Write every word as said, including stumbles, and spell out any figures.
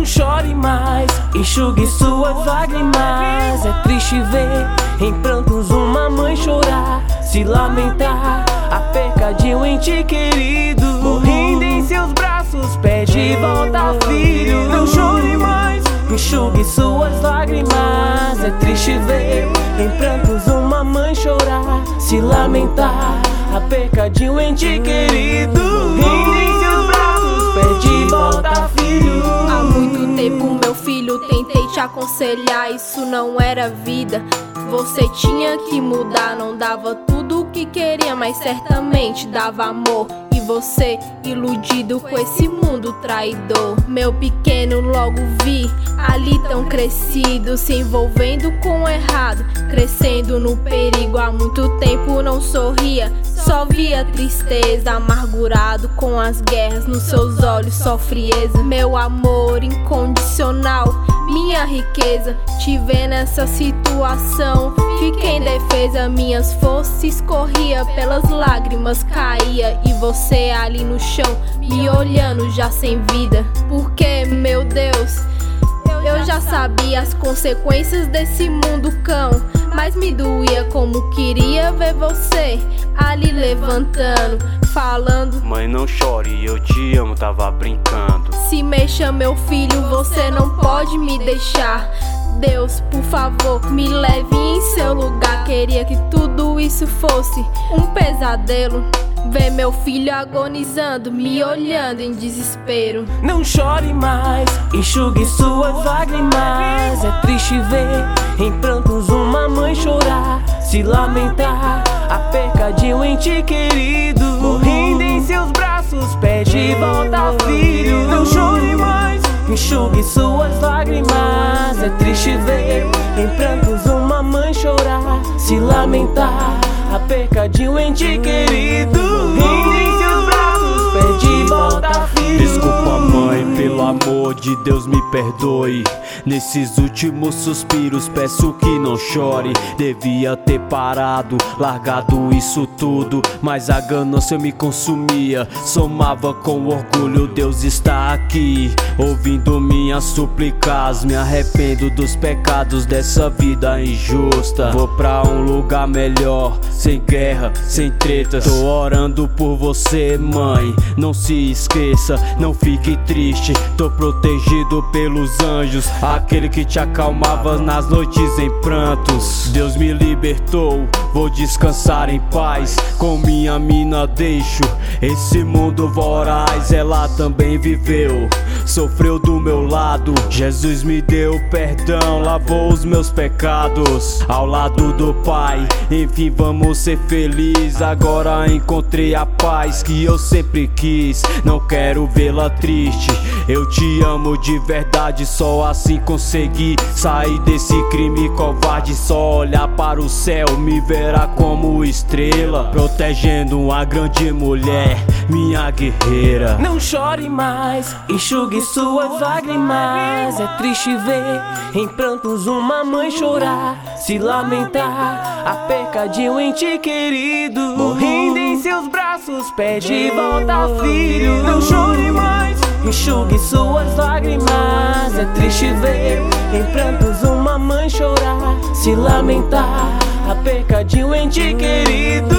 Não chore mais, enxugue suas lágrimas. É triste ver em prantos uma mãe chorar, se lamentar a perca de um ente querido. Morrendo em seus braços, pede volta, filho. Não chore mais, enxugue suas lágrimas. É triste ver em prantos uma mãe chorar, se lamentar a perca de um ente querido. Morrendo em seus braços, pede volta, filho. Há muito tempo, meu filho, tentei te aconselhar, isso não era vida. Você tinha que mudar, não dava tudo o que queria, mas certamente dava amor. E você, iludido com esse mundo traidor. Meu pequeno, logo vi, ali tão crescido, se envolvendo com o errado, crescendo no perigo. Há muito tempo não sorria, só via tristeza, amargurado com as guerras, nos seus olhos só frieza. Meu amor incondicional, minha riqueza, te ver nessa situação, fiquei indefesa. Minhas forças escorria, pelas lágrimas caía, e você ali no chão, me olhando já sem vida. Porque, meu Deus, eu já sabia as consequências desse mundo cão, mas me doía como queria ver você ali levantando, falando: mãe, não chore, eu te amo, tava brincando. Se mexa, meu filho, você não pode me deixar. Deus, por favor, me leve em seu lugar. Queria que tudo isso fosse um pesadelo, ver meu filho agonizando, me olhando em desespero. Não chore mais, enxugue suas lágrimas. É triste ver em prantos uma mãe chorar, se lamentar a perca de um ente querido. Morrendo em seus braços, pede volta, filho. Não chore mais, enxugue suas lágrimas. É triste ver em prantos uma mãe chorar, se lamentar a perca de um ente querido. Morrendo em seus braços, pede volta, filho. Desculpa, mãe, pelo amor de Deus me perdoe. Nesses últimos suspiros peço que não chore. Devia ter parado, largado isso tudo, mas a ganância me consumia, somava com orgulho. Deus está aqui, ouvindo minhas súplicas. Me arrependo dos pecados dessa vida injusta. Vou pra um lugar melhor, sem guerra, sem tretas. Tô orando por você, mãe, não se esqueça, não fique triste. Tô protegido pelos anjos, aquele que te acalmava nas noites em prantos. Deus me libertou, vou descansar em paz. Com minha mina deixo esse mundo voraz. Ela também viveu, sofreu do meu lado. Jesus me deu perdão, lavou os meus pecados. Ao lado do Pai, enfim vamos ser felizes. Agora encontrei a paz que eu sempre quis. Não quero vê-la triste, eu te amo de verdade. Só assim consegui sair desse crime covarde. Só olhar para o céu, me verá como estrela, protegendo uma grande mulher, minha guerreira. Não chore mais, enxugue suas lágrimas. É triste ver em prantos uma mãe chorar, se lamentar a perca de um ente querido. Morrendo em seus braços, pede volta, filho. Não chore mais, enxugue suas lágrimas. É triste ver em prantos uma mãe chorar, se lamentar a perca de um ente querido.